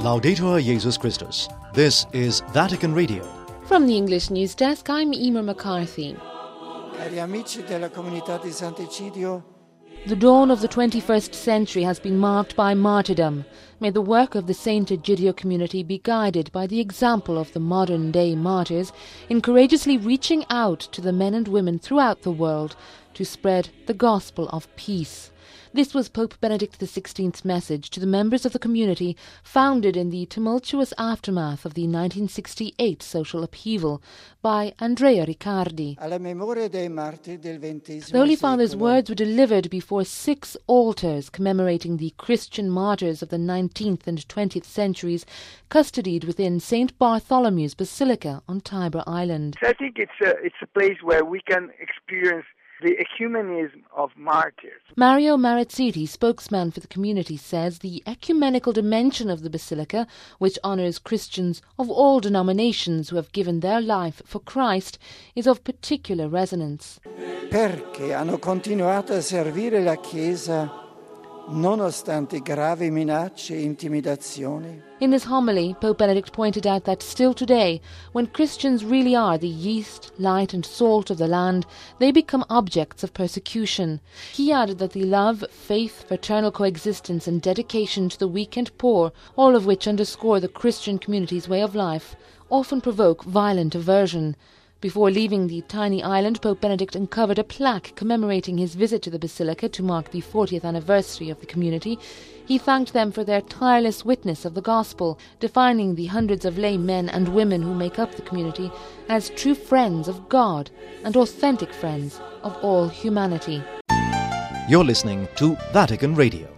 Laudetur Jesus Christus. This is Vatican Radio. From the English News Desk, I'm Emer McCarthy. Cari amici della comunità di Sant'Egidio, The dawn of the 21st century has been marked by martyrdom. May the work of the Saint Egidio community be guided by the example of the modern-day martyrs in courageously reaching out to the men and women throughout the world to spread the gospel of peace. This was Pope Benedict XVI's message to the members of the community founded in the tumultuous aftermath of the 1968 social upheaval by Andrea Riccardi. alla memoria dei martiri del XX The Holy Father's secolo, words were delivered before 6 altars commemorating the Christian martyrs of the 19th and 20th centuries, custodied within St. Bartholomew's Basilica on Tiber Island. So I think it's a place where we can experience the ecumenism of martyrs. Mario Marazziti, spokesman for the community, says the ecumenical dimension of the Basilica, which honours Christians of all denominations who have given their life for Christ, is of particular resonance. perché hanno continuato a servire la Chiesa nonostante gravi minacce e intimidazioni. In his homily, Pope Benedict pointed out that still today, when Christians really are the yeast, light and salt of the land, they become objects of persecution. He added that the love, faith, fraternal coexistence and dedication to the weak and poor, all of which underscore the Christian community's way of life, often provoke violent aversion. Before leaving the tiny island, Pope Benedict uncovered a plaque commemorating his visit to the Basilica to mark the 40th anniversary of the community. He thanked them for their tireless witness of the gospel, defining the hundreds of lay men and women who make up the community as true friends of God and authentic friends of all humanity. You're listening to Vatican Radio.